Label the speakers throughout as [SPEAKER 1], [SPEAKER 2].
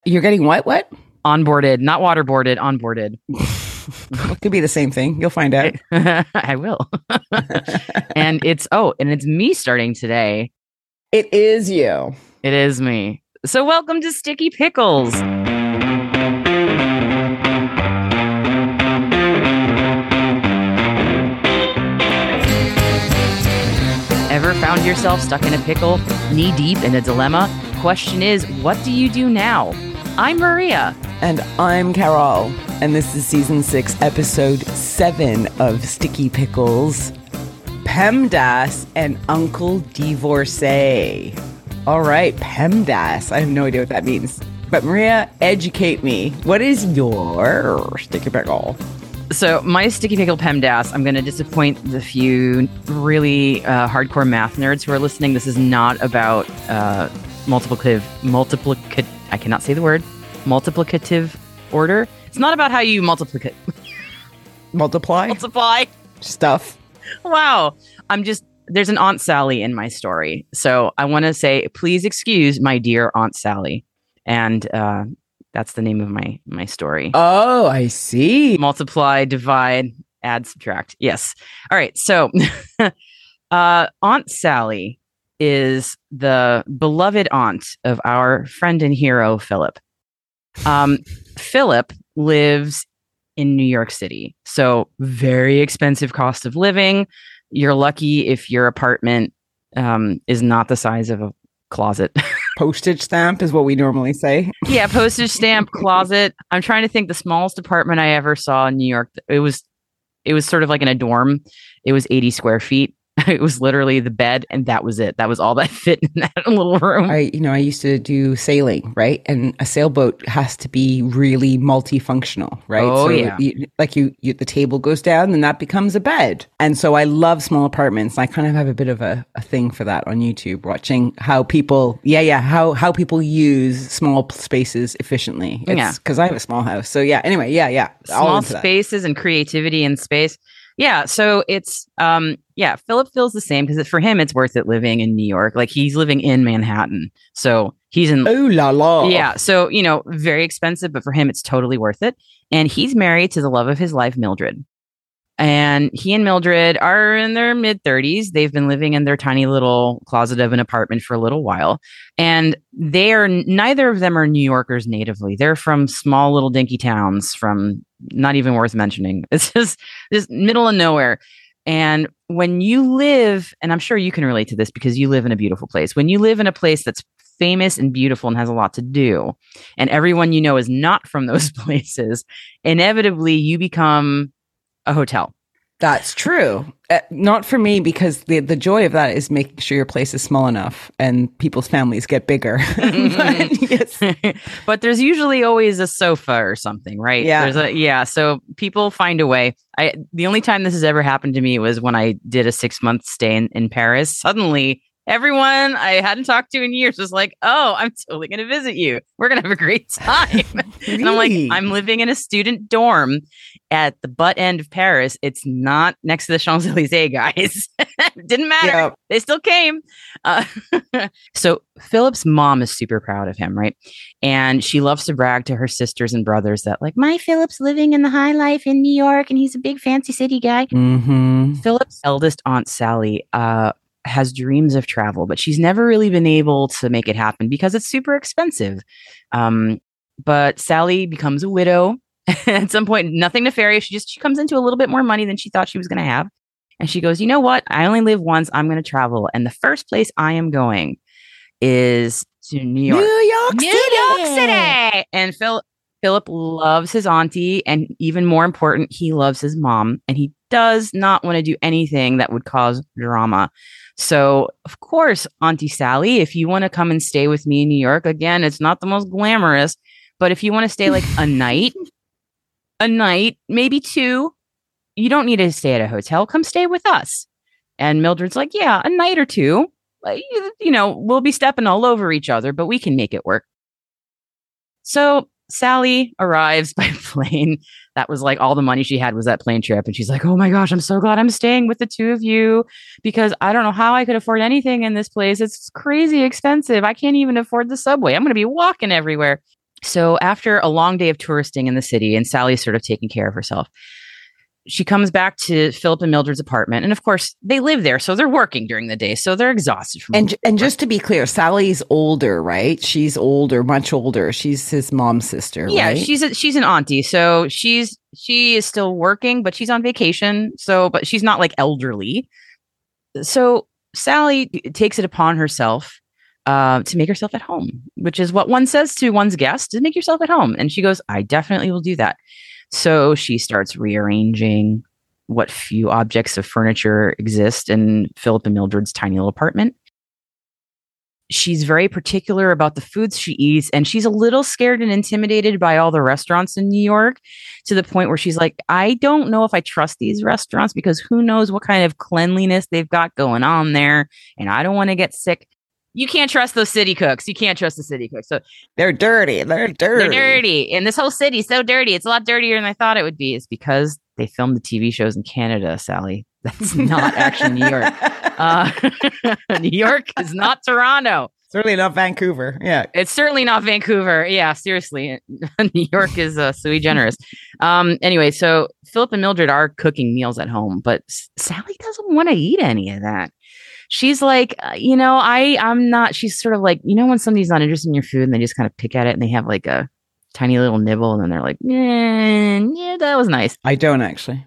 [SPEAKER 1] You're getting what? What?
[SPEAKER 2] Onboarded, not waterboarded, onboarded.
[SPEAKER 1] It could be the same thing. You'll find out.
[SPEAKER 2] I will. and it's me starting today.
[SPEAKER 1] It is you.
[SPEAKER 2] It is me. So welcome to Sticky Pickles. Ever found yourself stuck in a pickle, knee deep in a dilemma? Question is, what do you do now? I'm Maria.
[SPEAKER 1] And I'm Carol. And this is season 6, episode 7 of Sticky Pickles. PEMDAS and Uncle Divorcee. All right, PEMDAS. I have no idea what that means. But Maria, educate me. What is your sticky pickle?
[SPEAKER 2] So my sticky pickle PEMDAS, I'm going to disappoint the few really hardcore math nerds who are listening. This is not about multiplicative, I cannot say the word, multiplicative order. It's not about how you multiply
[SPEAKER 1] stuff.
[SPEAKER 2] Wow. There's an Aunt Sally in my story. So I want to say, please excuse my dear Aunt Sally. And that's the name of my story.
[SPEAKER 1] Oh, I see.
[SPEAKER 2] Multiply, divide, add, subtract. Yes. All right. So Aunt Sally is the beloved aunt of our friend and hero, Philip. Philip lives in New York City. So very expensive cost of living. You're lucky if your apartment is not the size of a closet.
[SPEAKER 1] Postage stamp is what we normally say.
[SPEAKER 2] Yeah, postage stamp, closet. I'm trying to think the smallest apartment I ever saw in New York. It was sort of like in a dorm. It was 80 square feet. It was literally the bed, and that was it. That was all that fit in that little room.
[SPEAKER 1] I used to do sailing, right? And a sailboat has to be really multifunctional, right?
[SPEAKER 2] Oh,
[SPEAKER 1] so
[SPEAKER 2] yeah.
[SPEAKER 1] The table goes down, and that becomes a bed. And so I love small apartments. I kind of have a bit of a thing for that on YouTube, watching how people, how people use small spaces efficiently. It's because I have a small house. So yeah, anyway, yeah.
[SPEAKER 2] Small spaces and creativity in space. Yeah, so it's Philip feels the same because for him it's worth it living in New York. Like he's living in Manhattan, so he's in.
[SPEAKER 1] Oh la la!
[SPEAKER 2] Yeah, so very expensive, but for him it's totally worth it. And he's married to the love of his life, Mildred. And he and Mildred are in their mid-30s. They've been living in their tiny little closet of an apartment for a little while. And neither of them are New Yorkers natively. They're from small little dinky towns from not even worth mentioning. It's just middle of nowhere. And when you live, and I'm sure you can relate to this because you live in a beautiful place. When you live in a place that's famous and beautiful and has a lot to do, and everyone you know is not from those places, inevitably you become a hotel.
[SPEAKER 1] That's true. Not for me, because the joy of that is making sure your place is small enough and people's families get bigger.
[SPEAKER 2] But there's usually always a sofa or something, right?
[SPEAKER 1] Yeah.
[SPEAKER 2] So people find a way. The only time this has ever happened to me was when I did a 6-month stay in Paris. Suddenly, everyone I hadn't talked to in years was like, oh, I'm totally going to visit you. We're going to have a great time.
[SPEAKER 1] Really?
[SPEAKER 2] And I'm like, I'm living in a student dorm at the butt end of Paris. It's not next to the Champs-Elysees, guys. Didn't matter. Yeah. They still came. So Philip's mom is super proud of him, right? And she loves to brag to her sisters and brothers that like, my Philip's living in the high life in New York and he's a big fancy city guy.
[SPEAKER 1] Mm-hmm.
[SPEAKER 2] Philip's eldest aunt, Sally, has dreams of travel, but she's never really been able to make it happen because it's super expensive. But Sally becomes a widow at some point, nothing nefarious. She comes into a little bit more money than she thought she was going to have. And she goes, you know what? I only live once. I'm going to travel. And the first place I am going is to New York.
[SPEAKER 1] New York
[SPEAKER 2] City. And Philip loves his auntie. And even more important, he loves his mom. And he does not want to do anything that would cause drama. So, of course, Auntie Sally, if you want to come and stay with me in New York, again, it's not the most glamorous, but if you want to stay like a night, maybe 2, you don't need to stay at a hotel. Come stay with us. And Mildred's like, yeah, a night or 2. We'll be stepping all over each other, but we can make it work. So Sally arrives by plane. That was like all the money she had was that plane trip. And she's like, oh my gosh, I'm so glad I'm staying with the 2 of you because I don't know how I could afford anything in this place. It's crazy expensive. I can't even afford the subway. I'm going to be walking everywhere. So after a long day of touristing in the city and Sally's sort of taking care of herself, she comes back to Philip and Mildred's apartment. And of course, they live there. So they're working during the day. So they're exhausted from
[SPEAKER 1] And just to be clear, Sally's older, right? She's older, much older. She's his mom's sister,
[SPEAKER 2] yeah,
[SPEAKER 1] right?
[SPEAKER 2] she's an auntie. So she is still working, but she's on vacation. So, but she's not like elderly. So Sally takes it upon herself to make herself at home, which is what one says to one's guest, is make yourself at home. And she goes, I definitely will do that. So she starts rearranging what few objects of furniture exist in Philip and Mildred's tiny little apartment. She's very particular about the foods she eats, and she's a little scared and intimidated by all the restaurants in New York, to the point where she's like, I don't know if I trust these restaurants because who knows what kind of cleanliness they've got going on there, and I don't want to get sick. You can't trust those city cooks. You can't trust the city cooks. So
[SPEAKER 1] They're dirty. They're dirty.
[SPEAKER 2] they're dirty. And this whole city's so dirty. It's a lot dirtier than I thought it would be. It's because they filmed the TV shows in Canada, Sally. That's not actually New York. New York is not Toronto.
[SPEAKER 1] Certainly not Vancouver. Yeah.
[SPEAKER 2] It's certainly not Vancouver. Yeah, seriously. New York is sui generis. Anyway, so Philip and Mildred are cooking meals at home, but Sally doesn't want to eat any of that. She's like, I'm not, she's sort of like, when somebody's not interested in your food and they just kind of pick at it and they have like a tiny little nibble and then they're like, yeah, that was nice.
[SPEAKER 1] I don't actually.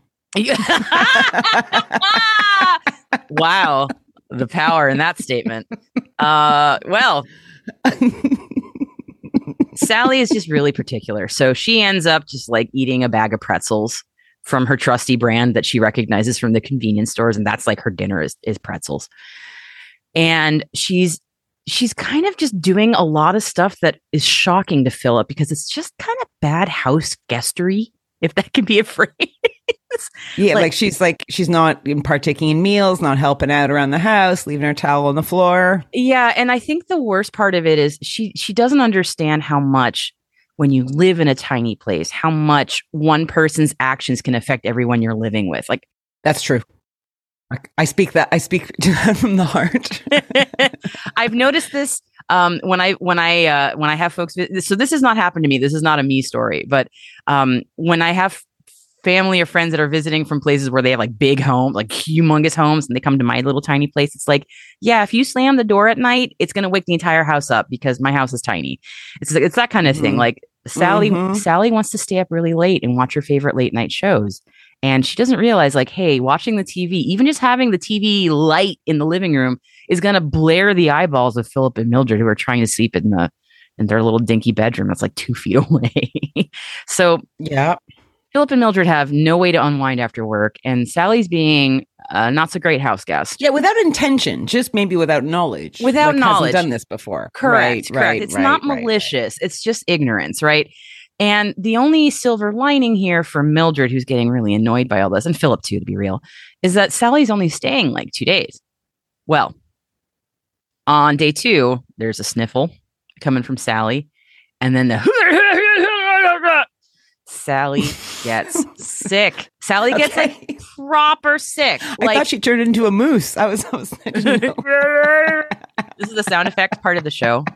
[SPEAKER 2] Wow. The power in that statement. Well, Sally is just really particular. So she ends up just like eating a bag of pretzels from her trusty brand that she recognizes from the convenience stores. And that's like her dinner is pretzels. And she's kind of just doing a lot of stuff that is shocking to Philip because it's just kind of bad house guestery, if that can be a phrase.
[SPEAKER 1] Yeah, like she's not partaking in meals, not helping out around the house, leaving her towel on the floor.
[SPEAKER 2] Yeah, and I think the worst part of it is she doesn't understand how much, when you live in a tiny place, how much one person's actions can affect everyone you're living with. Like,
[SPEAKER 1] that's true. I speak from the heart.
[SPEAKER 2] I've noticed this when I have folks. So this has not happened to me. This is not a me story, but when I have family or friends that are visiting from places where they have like big homes, like humongous homes, and they come to my little tiny place, it's like, yeah, if you slam the door at night, it's going to wake the entire house up because my house is tiny. It's that kind of thing. Like Sally wants to stay up really late and watch her favorite late night shows. And she doesn't realize, like, hey, watching the TV, even just having the TV light in the living room is going to blare the eyeballs of Philip and Mildred, who are trying to sleep in their little dinky bedroom that's like 2 feet away. So
[SPEAKER 1] yeah,
[SPEAKER 2] Philip and Mildred have no way to unwind after work, and Sally's being not so great house guest.
[SPEAKER 1] Yeah, without intention, just maybe without knowledge.
[SPEAKER 2] Without knowledge,
[SPEAKER 1] hasn't done this before.
[SPEAKER 2] Correct.
[SPEAKER 1] Right.
[SPEAKER 2] It's not malicious. It's just ignorance, right? And the only silver lining here for Mildred, who's getting really annoyed by all this, and Philip too, to be real, is that Sally's only staying like 2 days. Well, on day 2, there's a sniffle coming from Sally, and then Sally gets sick. Sally gets like proper sick.
[SPEAKER 1] I thought she turned into a moose. I was thinking, no.
[SPEAKER 2] This is the sound effects part of the show.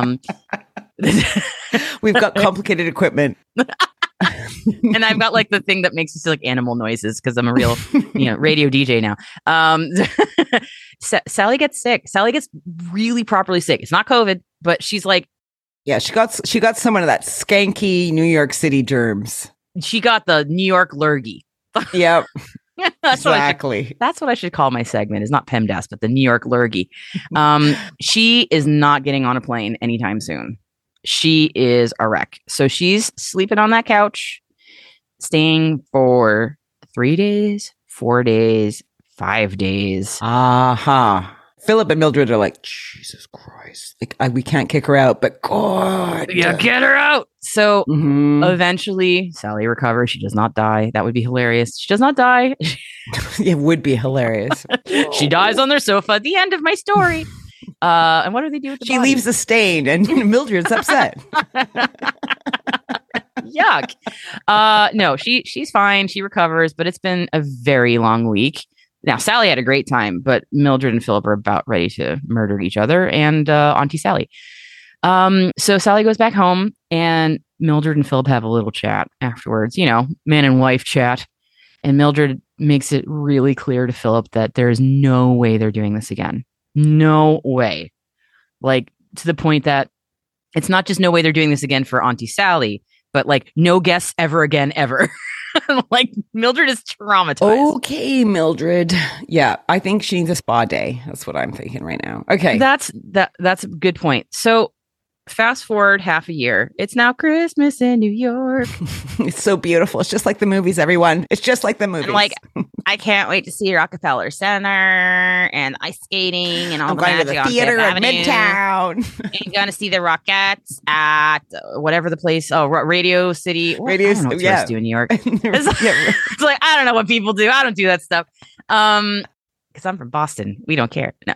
[SPEAKER 1] We've got complicated equipment.
[SPEAKER 2] And I've got like the thing that makes us like animal noises because I'm a real radio DJ now. Sally gets sick. Sally gets really properly sick. It's not COVID, but she's like,
[SPEAKER 1] yeah, she got some of that skanky New York City germs.
[SPEAKER 2] She got the New York lurgy.
[SPEAKER 1] Yep.
[SPEAKER 2] That's
[SPEAKER 1] exactly.
[SPEAKER 2] What I should call my segment. Is not PEMDAS, but the New York lurgy. She is not getting on a plane anytime soon. She is a wreck. So she's sleeping on that couch, staying for 3 days, 4 days, 5 days.
[SPEAKER 1] Philip and Mildred are like, Jesus Christ. Like, we can't kick her out, but God.
[SPEAKER 2] Yeah, get her out. So eventually Sally recovers. She does not die. That would be hilarious. She does not die.
[SPEAKER 1] It would be hilarious.
[SPEAKER 2] She dies on their sofa at the end of my story. And what do they do with the
[SPEAKER 1] She
[SPEAKER 2] body?
[SPEAKER 1] leaves a stain and Mildred's upset.
[SPEAKER 2] Yuck. No, she's fine. She recovers, but it's been a very long week. Now, Sally had a great time, but Mildred and Philip are about ready to murder each other and Auntie Sally. So Sally goes back home, and Mildred and Philip have a little chat afterwards, man and wife chat. And Mildred makes it really clear to Philip that there is no way they're doing this again. No way. Like, to the point that it's not just no way they're doing this again for Auntie Sally, but like no guests ever again, ever. Like, Mildred is traumatized.
[SPEAKER 1] Okay, Mildred. Yeah, I think she needs a spa day. That's what I'm thinking right now. Okay.
[SPEAKER 2] That's a good point. So fast forward half a year. It's now Christmas in New York.
[SPEAKER 1] It's so beautiful. It's just like the movies, everyone. It's just like the movies.
[SPEAKER 2] I'm like, I can't wait to see Rockefeller Center and ice skating and all the magic
[SPEAKER 1] to the theater at Midtown.
[SPEAKER 2] And going to see the Rockettes at whatever the place. Oh, Radio City.
[SPEAKER 1] Radio,
[SPEAKER 2] I don't know what to do in New York. It's like, I don't know what people do. I don't do that stuff. Because I'm from Boston. We don't care. No,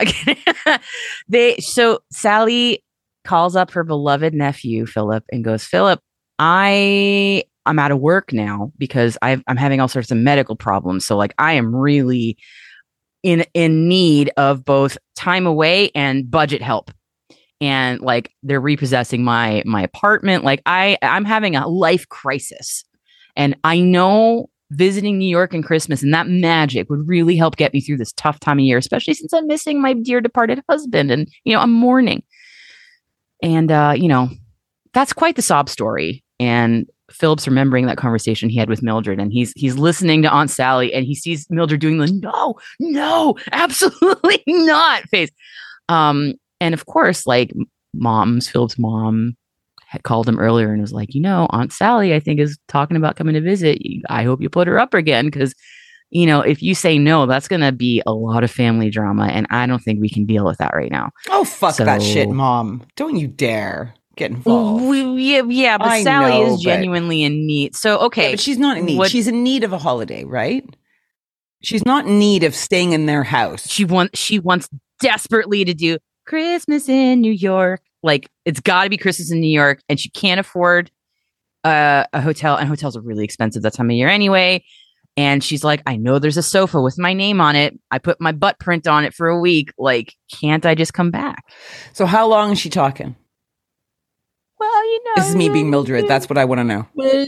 [SPEAKER 2] so Sally calls up her beloved nephew, Philip, and goes, Philip, I'm out of work now because I'm having all sorts of medical problems. So like, I am really in need of both time away and budget help. And like, they're repossessing my apartment. Like, I'm having a life crisis. And I know visiting New York and Christmas and that magic would really help get me through this tough time of year, especially since I'm missing my dear departed husband and, I'm mourning. And, that's quite the sob story. And Philip's remembering that conversation he had with Mildred, and he's listening to Aunt Sally, and he sees Mildred doing the no, absolutely not face. And of course, like Philip's mom had called him earlier and was like, Aunt Sally, I think, is talking about coming to visit. I hope you put her up again, because, if you say no, that's going to be a lot of family drama, and I don't think we can deal with that right now.
[SPEAKER 1] Oh, fuck that shit, Mom. Don't you dare get involved.
[SPEAKER 2] But Sally is genuinely in need. So, okay.
[SPEAKER 1] Yeah, but she's not in need. She's in need of a holiday, right? She's not in need of staying in their house.
[SPEAKER 2] She wants desperately to do Christmas in New York. Like, it's got to be Christmas in New York, and she can't afford a hotel, and hotels are really expensive that time of year anyway. And she's like, I know there's a sofa with my name on it. I put my butt print on it for a week. Like, can't I just come back?
[SPEAKER 1] So how long is she talking?
[SPEAKER 2] Well,
[SPEAKER 1] this is me being Mildred. That's what I want to know.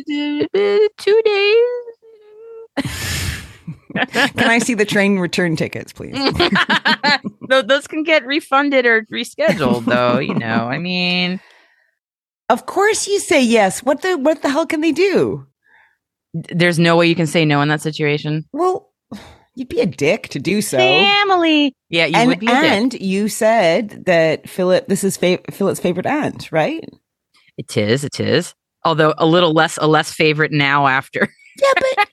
[SPEAKER 2] 2 days.
[SPEAKER 1] Can I see the train return tickets, please?
[SPEAKER 2] Those can get refunded or rescheduled, though. I mean,
[SPEAKER 1] of course you say yes. What the hell can they do?
[SPEAKER 2] There's no way you can say no in that situation.
[SPEAKER 1] Well, you'd be a dick to do so.
[SPEAKER 2] Family. Yeah, you would be a dick.
[SPEAKER 1] And you said that this is Philip's favorite aunt, right?
[SPEAKER 2] It is. Although a less favorite now after.
[SPEAKER 1] Yeah, but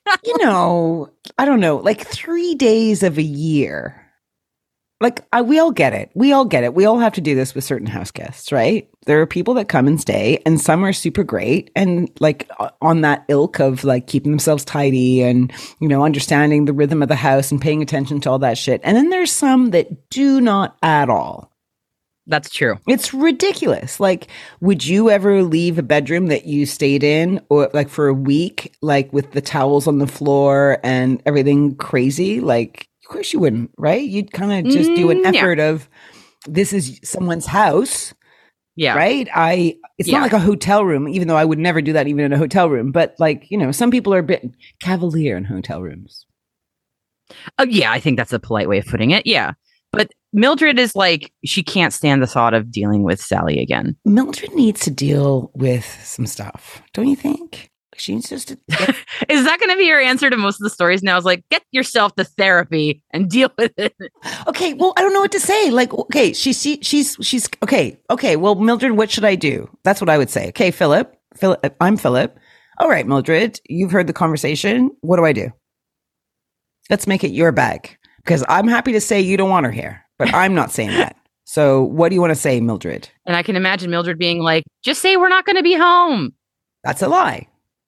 [SPEAKER 1] I don't know, like 3 days of a year. Like, we all get it. We all have to do this with certain house guests, right? There are people that come and stay, and some are super great and like on that ilk of like keeping themselves tidy and, understanding the rhythm of the house and paying attention to all that shit. And then there's some that do not at all.
[SPEAKER 2] That's true.
[SPEAKER 1] It's ridiculous. Like, would you ever leave a bedroom that you stayed in or like for a week, like with the towels on the floor and everything crazy? Like, of course you wouldn't, right? You'd kind of just do an effort of, this is someone's house.
[SPEAKER 2] Yeah.
[SPEAKER 1] Right. It's not like a hotel room, even though I would never do that even in a hotel room. But like, some people are a bit cavalier in hotel rooms.
[SPEAKER 2] Yeah, I think that's a polite way of putting it. Yeah. But Mildred is like, she can't stand the thought of dealing with Sally again.
[SPEAKER 1] Mildred needs to deal with some stuff, don't you think? She needs just to
[SPEAKER 2] Is that going to be your answer to most of the stories now? Is like, get yourself to therapy and deal with it.
[SPEAKER 1] Okay, well, I don't know what to say. Like, okay, she's okay. Okay, well, Mildred, what should I do? That's what I would say. Okay, Philip, I'm Philip. All right, Mildred, you've heard the conversation. What do I do? Let's make it your bag. Because I'm happy to say you don't want her here, but I'm not saying that. So what do you want to say, Mildred?
[SPEAKER 2] And I can imagine Mildred being like, just say we're not going to be home.
[SPEAKER 1] That's a lie.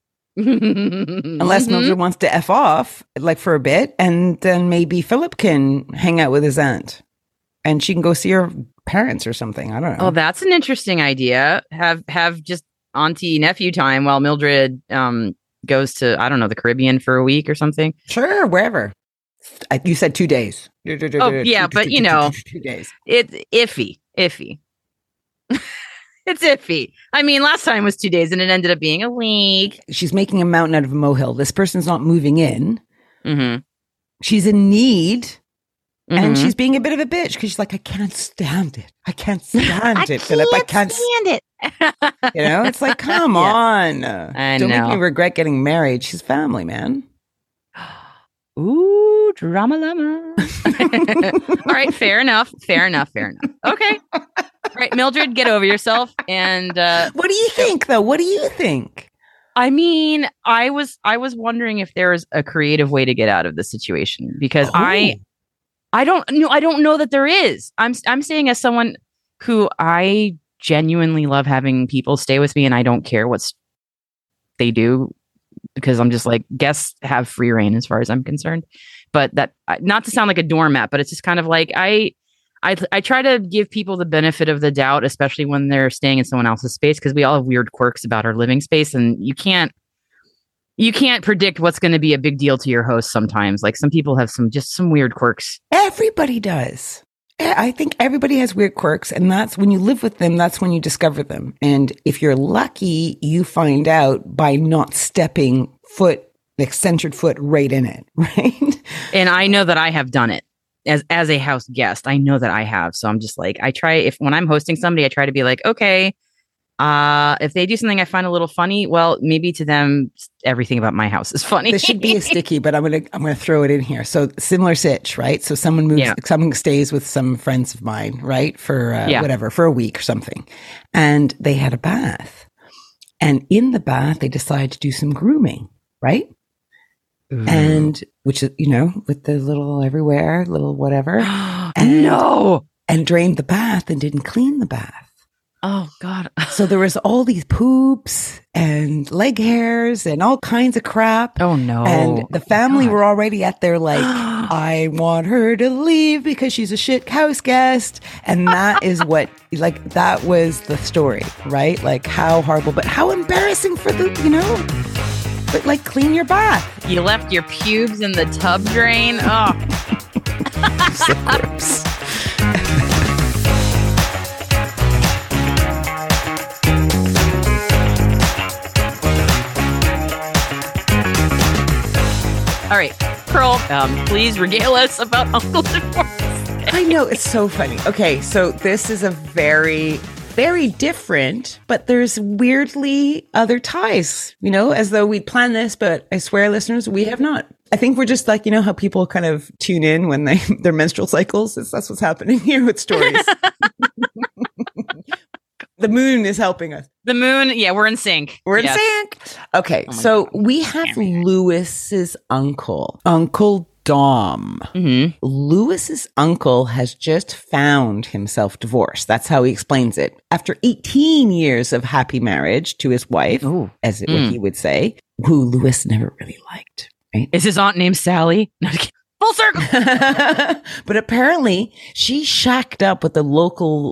[SPEAKER 1] Unless Mildred wants to F off, like for a bit, and then maybe Philip can hang out with his aunt and she can go see her parents or something. I don't know.
[SPEAKER 2] Oh, that's an interesting idea. Have just auntie nephew time while Mildred goes to, I don't know, the Caribbean for a week or something.
[SPEAKER 1] Sure, wherever. You said 2 days.
[SPEAKER 2] Oh, yeah, but
[SPEAKER 1] 2 days.
[SPEAKER 2] It's iffy. It's iffy. I mean, last time was 2 days and it ended up being a week.
[SPEAKER 1] She's making a mountain out of a molehill. This person's not moving in.
[SPEAKER 2] Mm-hmm.
[SPEAKER 1] She's in need. And
[SPEAKER 2] Mhm.
[SPEAKER 1] she's being a bit of a bitch because she's like, I can't stand it. I can't stand it, Philip. I can't
[SPEAKER 2] stand it.
[SPEAKER 1] You know, it's like, come
[SPEAKER 2] Yeah.
[SPEAKER 1] on.
[SPEAKER 2] I
[SPEAKER 1] Don't make
[SPEAKER 2] know.
[SPEAKER 1] me regret getting married. She's family, man.
[SPEAKER 2] Ooh, drama llama. All right, fair enough. Okay. All right, Mildred, get over yourself. And
[SPEAKER 1] What do you think, though? What do you think?
[SPEAKER 2] I mean, I was wondering if there was a creative way to get out of the situation because I don't know that there is. I'm saying as someone who I genuinely love having people stay with me and I don't care what they do because I'm just like, guests have free reign as far as I'm concerned. But that, not to sound like a doormat, but it's just kind of like I try to give people the benefit of the doubt, especially when they're staying in someone else's space, because we all have weird quirks about our living space, and you can't predict what's going to be a big deal to your host sometimes. Like some people have some weird quirks.
[SPEAKER 1] Everybody does. I think everybody has weird quirks, and that's when you live with them, that's when you discover them. And if you're lucky, you find out by not stepping centered foot right in it, right?
[SPEAKER 2] And I know that I have done it as a house guest. I know that I have. So I'm just like, when I'm hosting somebody, I try to be like, okay, if they do something I find a little funny, well, maybe to them, everything about my house is funny.
[SPEAKER 1] This should be a sticky, but I'm gonna throw it in here. So similar sitch, right? So someone stays with some friends of mine, right? For whatever, for a week or something. And they had a bath. And in the bath, they decided to do some grooming, right? Ooh. And which is, with the little everywhere, little whatever. And drained the bath and didn't clean the bath.
[SPEAKER 2] Oh, God.
[SPEAKER 1] So there was all these poops and leg hairs and all kinds of crap.
[SPEAKER 2] Oh, no.
[SPEAKER 1] And the family were already at their like, I want her to leave because she's a shit house guest. And that is what, that was the story, right? Like how horrible, but how embarrassing for the, but clean your bath.
[SPEAKER 2] You left your pubes in the tub drain. Oh.
[SPEAKER 1] So gross.
[SPEAKER 2] All right, Pearl, please regale us about Uncle Divorce.
[SPEAKER 1] I know, it's so funny. Okay, so this is a very, very different, but there's weirdly other ties, as though we'd planned this, but I swear, listeners, we have not. I think we're just like, how people kind of tune in when their menstrual cycles. That's what's happening here with stories. The moon is helping us.
[SPEAKER 2] The moon, yeah, we're in sync.
[SPEAKER 1] We're in sync. Okay, so we have Lewis's uncle, Uncle Dom.
[SPEAKER 2] Mm-hmm.
[SPEAKER 1] Lewis's uncle has just found himself divorced. That's how he explains it. After 18 years of happy marriage to his wife, what he would say, who Lewis never really liked. Right?
[SPEAKER 2] Is his aunt named Sally? No, full circle.
[SPEAKER 1] But apparently she shacked up with the local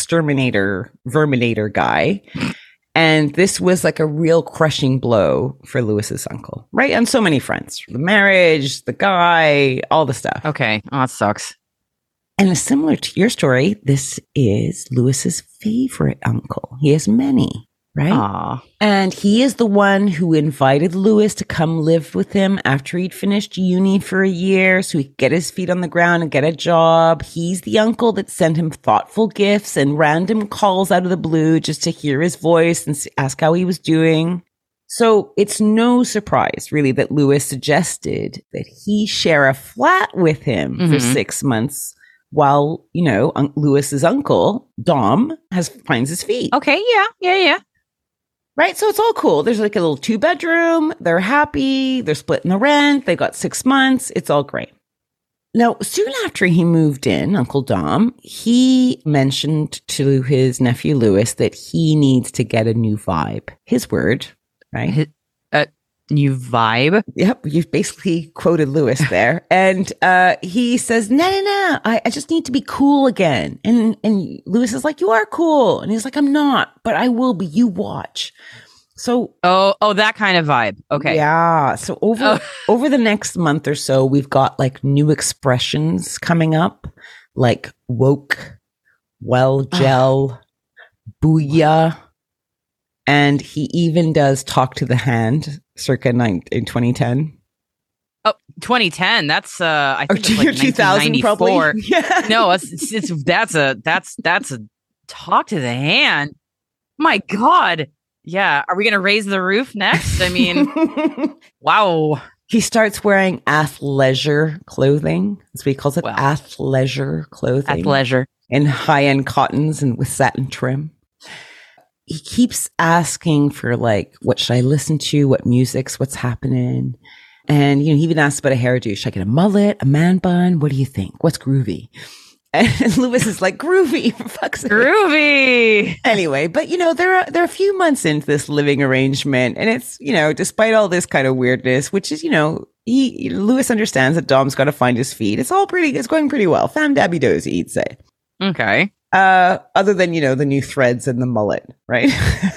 [SPEAKER 1] verminator guy. And this was like a real crushing blow for Lewis's uncle, right? On so many fronts, the marriage, the guy, all the stuff.
[SPEAKER 2] Okay. Oh, it sucks.
[SPEAKER 1] And similar to your story, this is Lewis's favorite uncle. He has many. Right?
[SPEAKER 2] Aww.
[SPEAKER 1] And he is the one who invited Lewis to come live with him after he'd finished uni for a year so he could get his feet on the ground and get a job. He's the uncle that sent him thoughtful gifts and random calls out of the blue just to hear his voice and ask how he was doing. So it's no surprise, really, that Lewis suggested that he share a flat with him for 6 months while, Lewis's uncle, Dom, finds his feet.
[SPEAKER 2] Okay, yeah.
[SPEAKER 1] Right. So it's all cool. There's like a little 2-bedroom. They're happy. They're splitting the rent. They got 6 months. It's all great. Now, soon after he moved in, Uncle Dom, he mentioned to his nephew Lewis that he needs to get a new vibe. His word, right?
[SPEAKER 2] New vibe?
[SPEAKER 1] Yep. You've basically quoted Lewis there. And he says, no. I just need to be cool again. And Lewis is like, you are cool. And he's like, I'm not, but I will be. You watch. So.
[SPEAKER 2] Oh, that kind of vibe. Okay.
[SPEAKER 1] Yeah. So over the next month or so, we've got like new expressions coming up, like woke, well, gel, Booyah. And he even does Talk to the Hand circa in 2010.
[SPEAKER 2] Oh, 2010. That's I think it's like
[SPEAKER 1] 2000 probably.
[SPEAKER 2] Yeah. No, that's a Talk to the Hand. My God. Yeah. Are we gonna raise the roof next? I mean, wow.
[SPEAKER 1] He starts wearing athleisure clothing. That's what he calls it. Athleisure clothing.
[SPEAKER 2] Athleisure.
[SPEAKER 1] In high-end cottons and with satin trim. He keeps asking for like, what should I listen to? What music's, what's happening? And, he even asked about a hairdo. Should I get a mullet, a man bun? What do you think? What's groovy? And Louis is like, groovy, for fuck's sake.
[SPEAKER 2] Groovy.
[SPEAKER 1] Anyway, but they're a few months into this living arrangement, and it's, despite all this kind of weirdness, which is, Louis understands that Dom's got to find his feet. It's going pretty well. Fam dabby dozy, he'd say.
[SPEAKER 2] Okay.
[SPEAKER 1] Other than, the new threads and the mullet, right?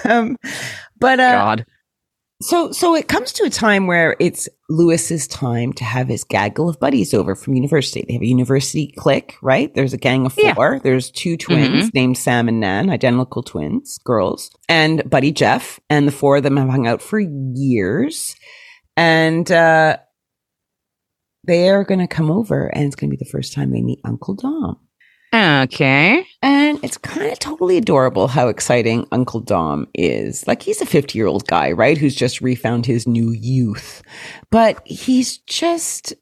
[SPEAKER 2] God.
[SPEAKER 1] So it comes to a time where it's Louis's time to have his gaggle of buddies over from university. They have a university clique, right? There's a gang of 4. Yeah. There's 2 twins named Sam and Nan, identical twins, girls, and buddy Jeff. And the 4 of them have hung out for years. And they are going to come over, and it's going to be the first time they meet Uncle Dom.
[SPEAKER 2] Okay.
[SPEAKER 1] And it's kind of totally adorable how exciting Uncle Dom is. Like, he's a 50-year-old guy, right? Who's just refound his new youth. But he's just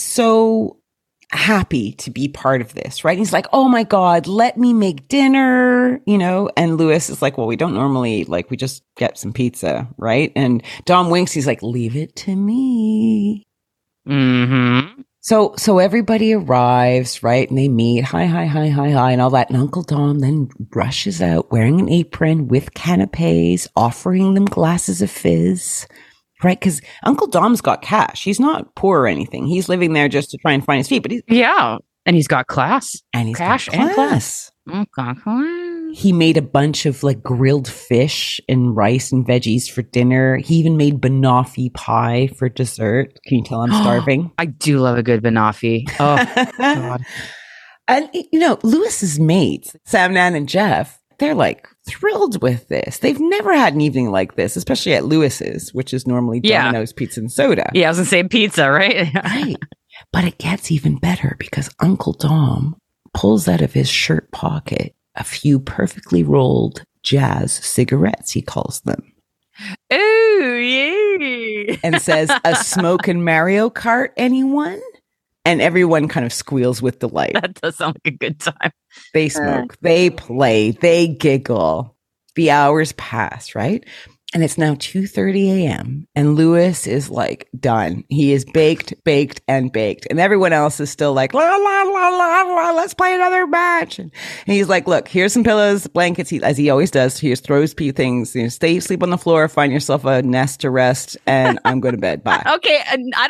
[SPEAKER 1] so happy to be part of this, right? He's like, oh my God, let me make dinner, And Louis is like, well, we don't normally, we just get some pizza, right? And Dom winks. He's like, leave it to me.
[SPEAKER 2] Mm-hmm.
[SPEAKER 1] So everybody arrives, right? And they meet, hi, and all that. And Uncle Dom then rushes out wearing an apron with canapes, offering them glasses of fizz, right? Because Uncle Dom's got cash. He's not poor or anything. He's living there just to try and find his feet. But
[SPEAKER 2] and he's got class.
[SPEAKER 1] And he's
[SPEAKER 2] cash
[SPEAKER 1] got class.
[SPEAKER 2] And class. Okay.
[SPEAKER 1] He made a bunch of grilled fish and rice and veggies for dinner. He even made banoffee pie for dessert. Can you tell I'm starving?
[SPEAKER 2] I do love a good banoffee. Oh, God.
[SPEAKER 1] And, Louis's mates, Sam, Nan, and Jeff, they're thrilled with this. They've never had an evening like this, especially at Louis's, which is normally Domino's Pizza and Soda.
[SPEAKER 2] Yeah, I was going to say pizza, right?
[SPEAKER 1] Right. But it gets even better because Uncle Dom pulls out of his shirt pocket a few perfectly rolled jazz cigarettes, he calls them.
[SPEAKER 2] Ooh, yeah.
[SPEAKER 1] And says, a smoking Mario Kart, anyone? And everyone kind of squeals with delight.
[SPEAKER 2] That does sound like a good time.
[SPEAKER 1] They smoke, they play, they giggle. The hours pass, right? And it's now 2:30 a.m. and Louis is done. He is baked. And everyone else is still la, la, la, la, la, let's play another match. And he's like, look, here's some pillows, blankets, as he always does. He just throws things, sleep on the floor, find yourself a nest to rest, and I'm going to bed. Bye.
[SPEAKER 2] Okay. I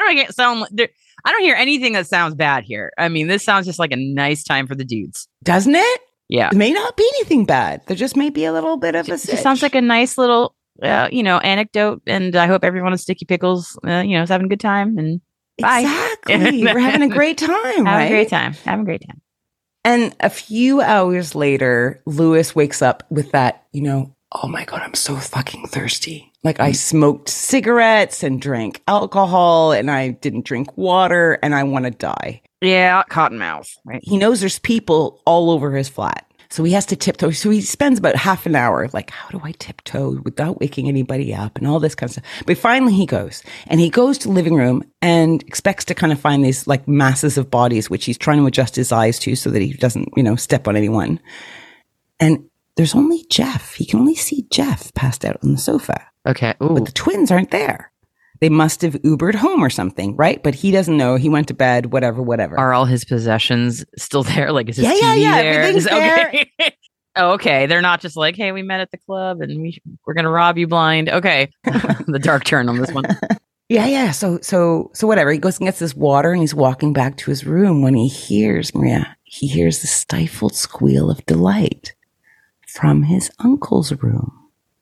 [SPEAKER 2] don't hear anything that sounds bad here. I mean, this sounds just like a nice time for the dudes.
[SPEAKER 1] Doesn't it?
[SPEAKER 2] Yeah.
[SPEAKER 1] It may not be anything bad. There just may be a little bit of a sitch.
[SPEAKER 2] It sounds like a nice little anecdote, and I hope everyone at Sticky Pickles, is having a good time. And bye.
[SPEAKER 1] Exactly, we're having a great time.
[SPEAKER 2] Having a great time.
[SPEAKER 1] And a few hours later, Louis wakes up with that, oh my God, I'm so fucking thirsty. I smoked cigarettes and drank alcohol, and I didn't drink water, and I want to die.
[SPEAKER 2] Yeah, cotton mouth. Right.
[SPEAKER 1] He knows there's people all over his flat. So he has to tiptoe. So he spends about half an hour how do I tiptoe without waking anybody up and all this kind of stuff. But finally he goes to the living room and expects to kind of find these masses of bodies, which he's trying to adjust his eyes to so that he doesn't, step on anyone. And there's only Jeff. He can only see Jeff passed out on the sofa.
[SPEAKER 2] Okay. Ooh.
[SPEAKER 1] But the twins aren't there. They must have Ubered home or something, right? But he doesn't know. He went to bed, whatever.
[SPEAKER 2] Are all his possessions still there? Is his TV there?
[SPEAKER 1] Everything's there.
[SPEAKER 2] Okay. Oh, okay. They're not just hey, we met at the club and we're going to rob you blind. Okay. The dark turn on this one.
[SPEAKER 1] Yeah. So whatever. He goes and gets this water and he's walking back to his room when he hears the stifled squeal of delight from his uncle's room.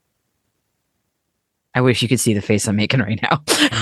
[SPEAKER 2] I wish you could see the face I'm making right now.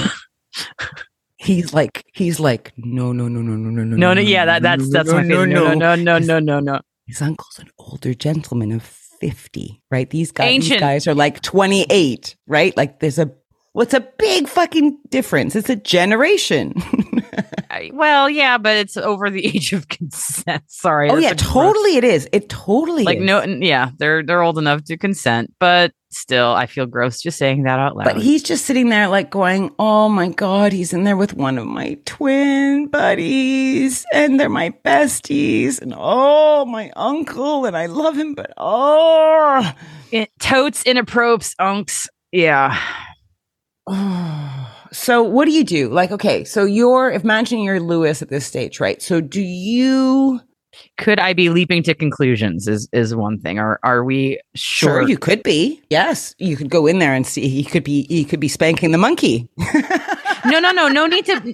[SPEAKER 1] He's like, no.
[SPEAKER 2] Yeah, that's my face. No.
[SPEAKER 1] His uncle's an older gentleman of 50, right? These
[SPEAKER 2] Ancient.
[SPEAKER 1] guys are like 28, right? Like what's a big fucking difference? It's a generation.
[SPEAKER 2] Well, yeah, but it's over the age of consent. Sorry.
[SPEAKER 1] Oh yeah, totally. It is. It totally
[SPEAKER 2] like
[SPEAKER 1] is.
[SPEAKER 2] no, yeah, they're old enough to consent, but still, I feel gross just saying that out loud.
[SPEAKER 1] But he's just sitting there like going, oh my God, he's in there with one of my twin buddies and they're my besties. And oh, my uncle, and I love him, but oh.
[SPEAKER 2] Totes inappropriate unks. Yeah.
[SPEAKER 1] Oh. So what do you do? Like, okay, so imagine you're Lewis at this stage, right? So
[SPEAKER 2] could I be leaping to conclusions is one thing. Are we sure?
[SPEAKER 1] Sure, you could be. Yes. You could go in there and see he could be spanking the monkey.
[SPEAKER 2] No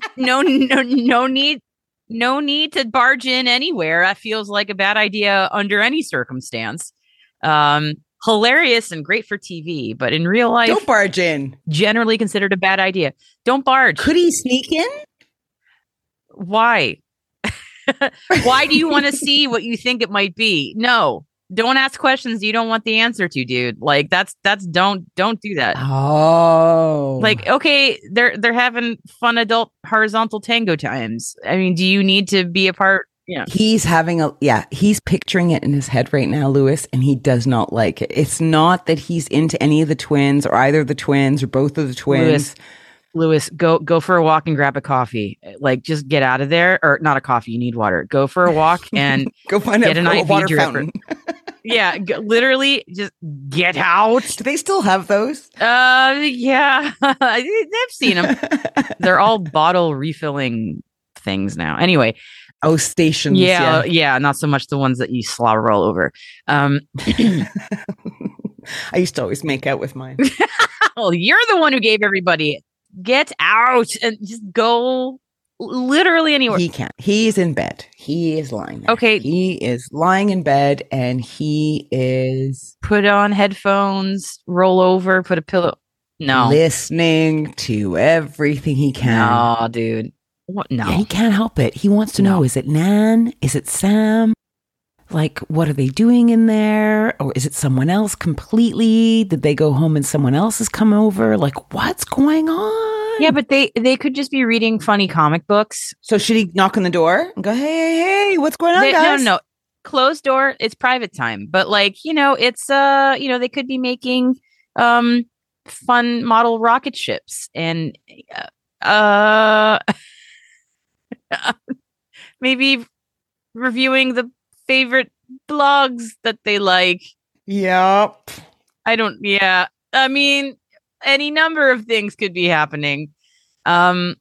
[SPEAKER 2] need to barge in anywhere. That feels like a bad idea under any circumstance. Hilarious and great for TV, but in real life,
[SPEAKER 1] don't barge in.
[SPEAKER 2] Generally considered a bad idea. Don't barge.
[SPEAKER 1] Could he sneak in?
[SPEAKER 2] Why? Why do you want to see what you think it might be? No, don't ask questions you don't want the answer to, dude. Like that's don't do that.
[SPEAKER 1] Oh,
[SPEAKER 2] like, okay, they're having fun adult horizontal tango times. I mean, do you need to be a part? Yeah.
[SPEAKER 1] He's picturing it in his head right now, Lewis, and he does not like it. It's not that he's into any of the twins or either of the twins or both of the twins.
[SPEAKER 2] Lewis, go for a walk and grab a coffee. Like, just get out of there. Or not a coffee, you need water. Go for a walk and
[SPEAKER 1] go find
[SPEAKER 2] get an IV
[SPEAKER 1] water
[SPEAKER 2] dripper.
[SPEAKER 1] Fountain.
[SPEAKER 2] Yeah, literally just get out.
[SPEAKER 1] Do they still have those?
[SPEAKER 2] Yeah. I've seen them. They're all bottle refilling things now. Anyway.
[SPEAKER 1] Oh, stations.
[SPEAKER 2] Yeah, not so much the ones that you slobber all over.
[SPEAKER 1] I used to always make out with mine.
[SPEAKER 2] Well, you're the one who gave everybody get out and just go literally anywhere.
[SPEAKER 1] He can't. He's in bed. He is lying there.
[SPEAKER 2] Okay.
[SPEAKER 1] He is lying in bed and he is
[SPEAKER 2] put on headphones, roll over, put a pillow. No.
[SPEAKER 1] Listening to everything he can.
[SPEAKER 2] No, dude. What? No.
[SPEAKER 1] Yeah, he can't help it. He wants to know, is it Nan? Is it Sam? Like, what are they doing in there? Or is it someone else completely? Did they go home and someone else has come over? Like, what's going on?
[SPEAKER 2] Yeah, but they could just be reading funny comic books.
[SPEAKER 1] So should he knock on the door and go, hey, what's going on, guys?
[SPEAKER 2] No. Closed door. It's private time. But like, it's, they could be making fun model rocket ships and maybe reviewing the favorite blogs that they like.
[SPEAKER 1] Yep.
[SPEAKER 2] I mean, any number of things could be happening. The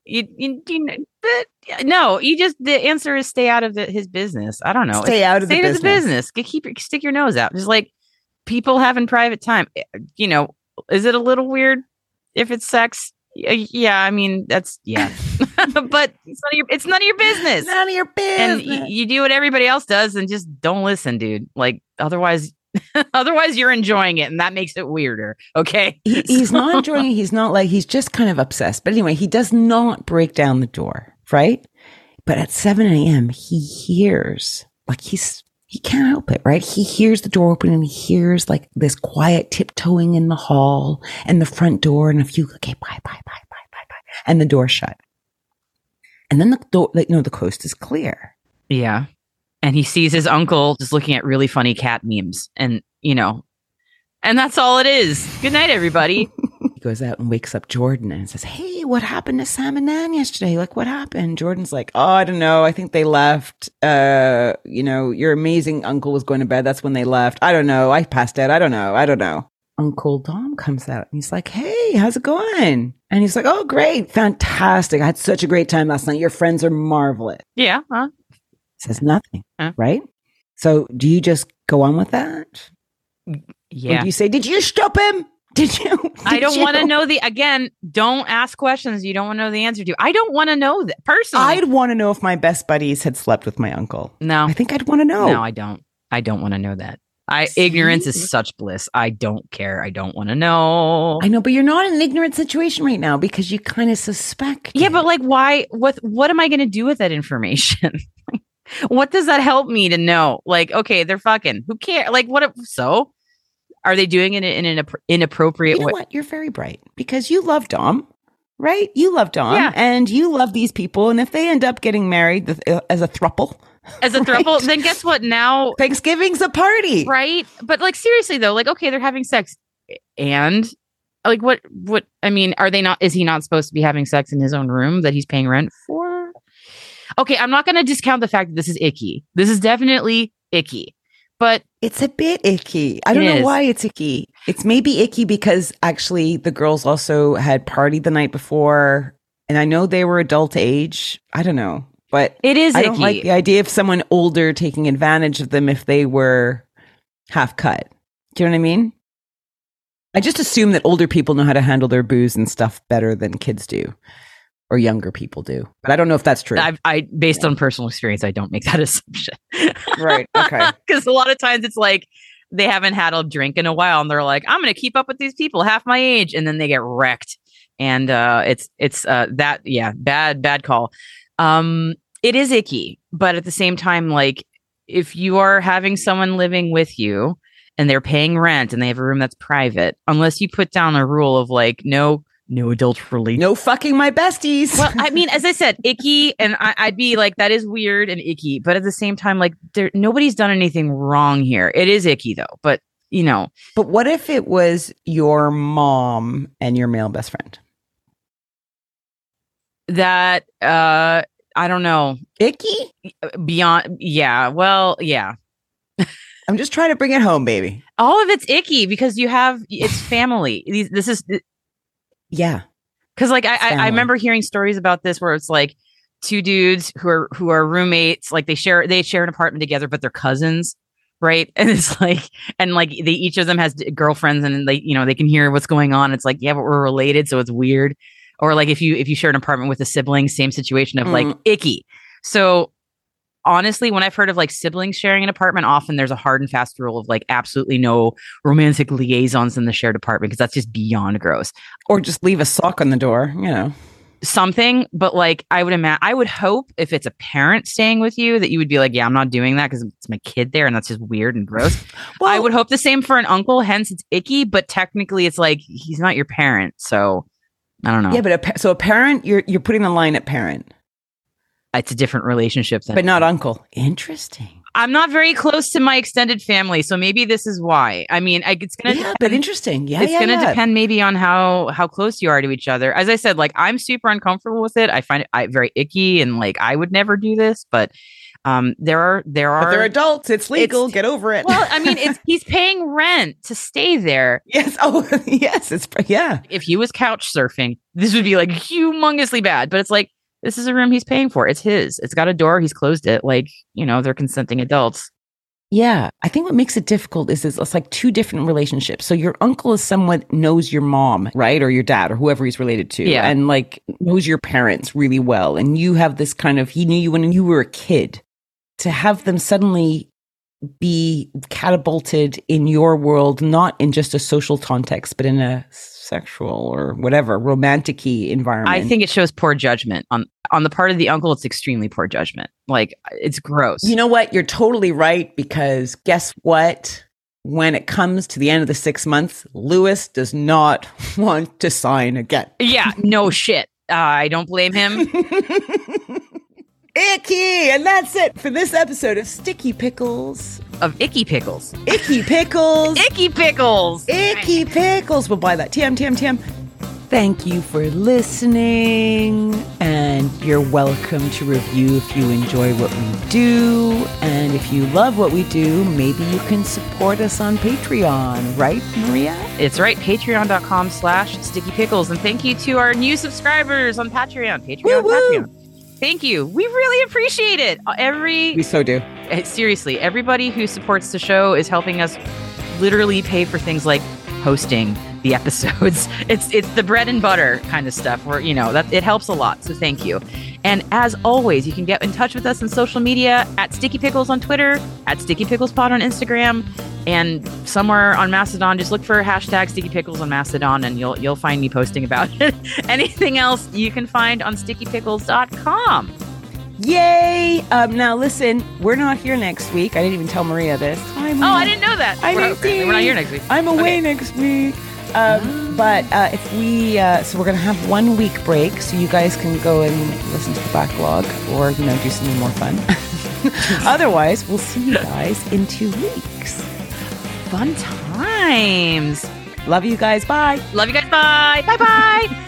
[SPEAKER 2] answer is stay out of his business. I don't know.
[SPEAKER 1] Stay out of the business.
[SPEAKER 2] Stick your nose out. Just like people having private time. Is it a little weird if it's sex? Yeah, I mean that's but it's none of your business.
[SPEAKER 1] None of your business.
[SPEAKER 2] And you do what everybody else does, and just don't listen, dude. Like otherwise you're enjoying it, and that makes it weirder. Okay,
[SPEAKER 1] he's not enjoying it. He's not like he's just kind of obsessed. But anyway, he does not break down the door, right? But at 7 a.m., he hears he can't help it, right? He hears the door open and he hears like this quiet tiptoeing in the hall and the front door and a few, okay, bye. And the door shut. And then the door, the coast is clear.
[SPEAKER 2] Yeah. And he sees his uncle just looking at really funny cat memes and that's all it is. Good night, everybody.
[SPEAKER 1] He goes out and wakes up Jordan and says, hey, what happened to Sam and Nan yesterday? Like, what happened? Jordan's like, oh, I don't know. I think they left. Your amazing uncle was going to bed. That's when they left. I don't know. I passed out. I don't know. Uncle Dom comes out and he's like, hey, how's it going? And he's like, oh, great. Fantastic. I had such a great time last night. Your friends are marvelous.
[SPEAKER 2] Yeah. Huh?
[SPEAKER 1] Says nothing. Right? So do you just go on with that?
[SPEAKER 2] Yeah.
[SPEAKER 1] Or do you say, did you stop him?
[SPEAKER 2] I don't want to know don't ask questions you don't want to know the answer to. I don't want to know that personally.
[SPEAKER 1] I'd want to know if my best buddies had slept with my uncle.
[SPEAKER 2] No.
[SPEAKER 1] I think I'd want to know.
[SPEAKER 2] No, I don't. I don't want to know that. Ignorance is such bliss. I don't care. I don't want to know.
[SPEAKER 1] I know, but you're not in an ignorant situation right now because you kind of suspect.
[SPEAKER 2] Yeah, but like, why? What am I going to do with that information? What does that help me to know? Like, okay, they're fucking. Who cares? Like, what? So, are they doing it in an inappropriate
[SPEAKER 1] You know
[SPEAKER 2] way?
[SPEAKER 1] what? You're very bright because you love Dom, right? You love Dom,
[SPEAKER 2] Yeah.
[SPEAKER 1] and you love these people. And if they end up getting married as a throuple,
[SPEAKER 2] As a throuple, then guess what? Now,
[SPEAKER 1] Thanksgiving's a party,
[SPEAKER 2] right? But like, seriously though, like, okay, they're having sex, and like, what? I mean, are they not? Is he not supposed to be having sex in his own room that he's paying rent for? Okay, I'm not going to discount the fact that this is icky. This is definitely icky, but
[SPEAKER 1] It's a bit icky. I don't know why it's icky. It's maybe icky because actually the girls also had partied the night before, and I know they were adult age. I don't know, but
[SPEAKER 2] it is
[SPEAKER 1] I
[SPEAKER 2] icky.
[SPEAKER 1] don't like the idea of someone older taking advantage of them if they were half cut. Do you know what I mean? I just assume that older people know how to handle their booze and stuff better than kids do. Or younger people do, but I don't know if that's true.
[SPEAKER 2] I based on personal experience, I don't make that assumption.
[SPEAKER 1] Right. Okay.
[SPEAKER 2] Because a lot of times it's like they haven't had a drink in a while, and they're like, "I'm going to keep up with these people half my age," and then they get wrecked. And it's that bad call. It is icky, but at the same time, like if you are having someone living with you and they're paying rent and they have a room that's private, unless you put down a rule of like no adult relief.
[SPEAKER 1] No fucking my besties.
[SPEAKER 2] Well, I mean, as I said, icky, and I'd be like, that is weird and icky. But at the same time, like, nobody's done anything wrong here. It is icky, though. But, you know.
[SPEAKER 1] But what if it was your mom and your male best friend?
[SPEAKER 2] That, I don't know.
[SPEAKER 1] Icky?
[SPEAKER 2] Beyond, yeah. Well, yeah.
[SPEAKER 1] I'm just trying to bring it home, baby.
[SPEAKER 2] All of it's icky because it's family. This is...
[SPEAKER 1] Yeah.
[SPEAKER 2] Because like I remember hearing stories about this where it's like two dudes who are roommates, like they share an apartment together, but they're cousins, right? And it's like, and like each of them has girlfriends, and they can hear what's going on. It's like, yeah, but we're related, so it's weird. Or like if you share an apartment with a sibling, same situation of like icky. So honestly, when I've heard of like siblings sharing an apartment, often there's a hard and fast rule of like absolutely no romantic liaisons in the shared apartment because that's just beyond gross.
[SPEAKER 1] Or just leave a sock on the door,
[SPEAKER 2] Something, but like I would hope if it's a parent staying with you that you would be like, yeah, I'm not doing that because it's my kid there and that's just weird and gross. Well, I would hope the same for an uncle, hence it's icky, but technically it's like he's not your parent, so I don't know.
[SPEAKER 1] Yeah, but a parent, you're putting the line at parent.
[SPEAKER 2] It's a different relationship
[SPEAKER 1] but not uncle. Interesting.
[SPEAKER 2] I'm not very close to my extended family, so maybe this is why. I mean, it's gonna depend,
[SPEAKER 1] but interesting. Yeah,
[SPEAKER 2] it's gonna depend maybe on how close you are to each other. As I said, like I'm super uncomfortable with it. I find it very icky, and like I would never do this. But there are. But
[SPEAKER 1] they're adults. It's legal. Get over it.
[SPEAKER 2] Well, I mean, he's paying rent to stay there.
[SPEAKER 1] Yes. Oh, yes. Yeah.
[SPEAKER 2] If he was couch surfing, this would be like humongously bad. But it's like, this is a room he's paying for. It's his. It's got a door. He's closed it. Like, they're consenting adults.
[SPEAKER 1] Yeah. I think what makes it difficult is it's like two different relationships. So your uncle is someone knows your mom, right? Or your dad or whoever he's related to.
[SPEAKER 2] Yeah.
[SPEAKER 1] And like knows your parents really well. And you have this kind of, he knew you when you were a kid. To have them suddenly be catapulted in your world, not in just a social context, but in a sexual or whatever romantic-y environment.
[SPEAKER 2] I think it shows poor judgment on the part of the uncle. It's extremely poor judgment. Like it's gross.
[SPEAKER 1] You know what? You're totally right, because guess what? When it comes to the end of the 6 months, Lewis does not want to sign again.
[SPEAKER 2] Yeah, no shit. I don't blame him.
[SPEAKER 1] Icky! And that's it for this episode of Sticky Pickles.
[SPEAKER 2] Of Icky Pickles.
[SPEAKER 1] Icky Pickles.
[SPEAKER 2] Icky Pickles.
[SPEAKER 1] Icky Pickles. We'll buy that. TM. Thank you for listening. And you're welcome to review if you enjoy what we do. And if you love what we do, maybe you can support us on Patreon. Right, Maria?
[SPEAKER 2] It's right. Patreon.com/Sticky Pickles. And thank you to our new subscribers on Patreon. Patreon. Thank you. We really appreciate it.
[SPEAKER 1] We so do.
[SPEAKER 2] Seriously, everybody who supports the show is helping us literally pay for things like hosting the episodes. It's the bread and butter kind of stuff where, that it helps a lot. So thank you. And as always, you can get in touch with us on social media at Sticky Pickles on Twitter, at Sticky Pickles Pod on Instagram, and somewhere on Mastodon, just look for hashtag Sticky Pickles on Mastodon and you'll find me posting about it. Anything else you can find on stickypickles.com.
[SPEAKER 1] Yay! Now listen, we're not here next week. I didn't even tell Maria this. Hi, Maria.
[SPEAKER 2] Oh, I didn't know that. We're not here next week.
[SPEAKER 1] I'm away next week. But if we, so we're going to have 1 week break, so you guys can go and listen to the backlog or, do something more fun. Otherwise, we'll see you guys in 2 weeks.
[SPEAKER 2] Fun times.
[SPEAKER 1] Love you guys. Bye.
[SPEAKER 2] Love you guys. Bye. Bye-bye.